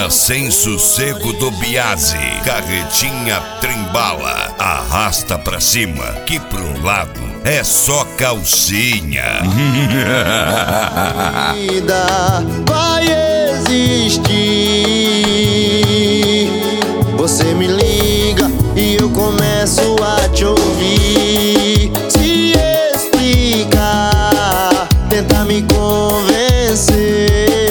Hora sem sossego do Biase. Carretinha trembala, arrasta pra cima, que pro lado é só calcinha. Vida vai existir. Você me liga e eu começo a te ouvir. Se explicar, tentar me convencer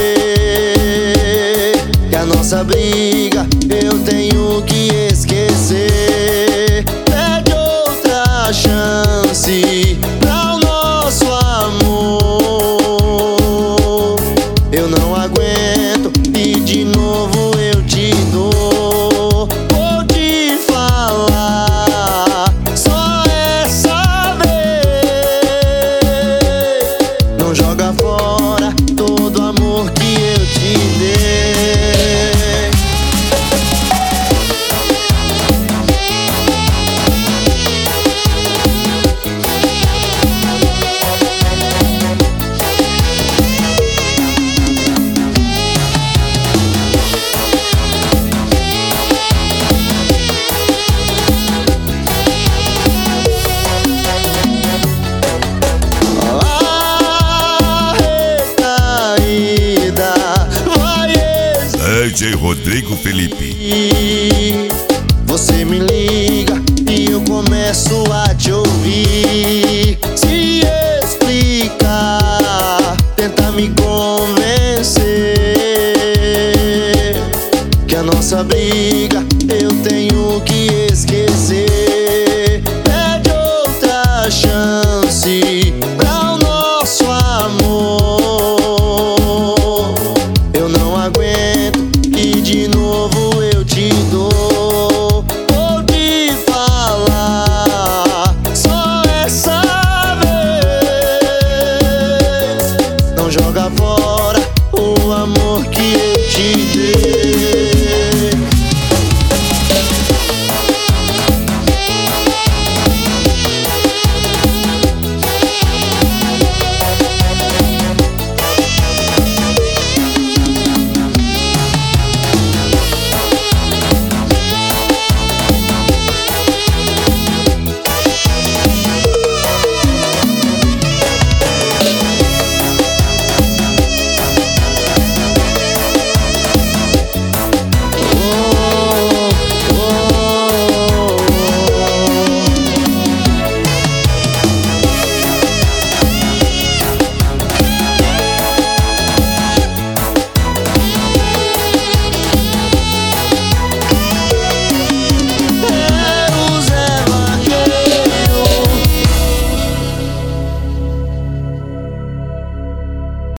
que a nossa briga eu tenho que esquecer. Pede outra chance pra o nosso amor. Eu não aguento e de novo eu te dou. Vou te falar só essa vez. Não joga fora todo o amor que eu te dei. DJ Rodrigo Felipe.